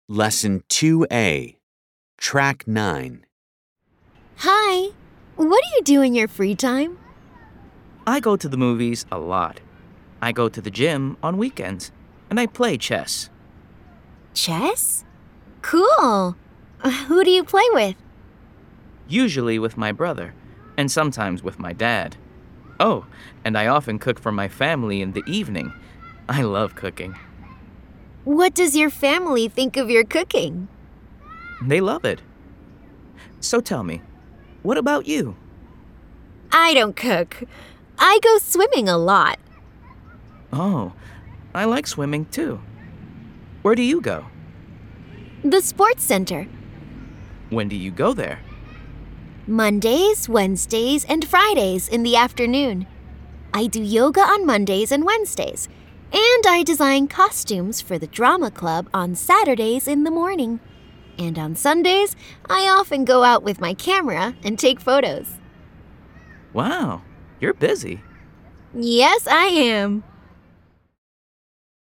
Lesson 2A, Track 9. Hi, what do you do in your free time? I go to the movies a lot. I go to the gym on weekends, and I play chess. Chess? Cool. Who do you play with? Usually with my brother, and sometimes with my dad. Oh, and I often cook for my family in the evening. I love cooking. What does your family think of your cooking? They love it. So tell me, what about you? I don't cook. I go swimming a lot. Oh, I like swimming too. Where do you go? The sports center. When do you go there? Mondays, Wednesdays, and Fridays in the afternoon. I do yoga on Mondays and Wednesdays, and I design costumes for the drama club on Saturdays in the morning. And on Sundays, I often go out with my camera and take photos. Wow, you're busy. Yes, I am.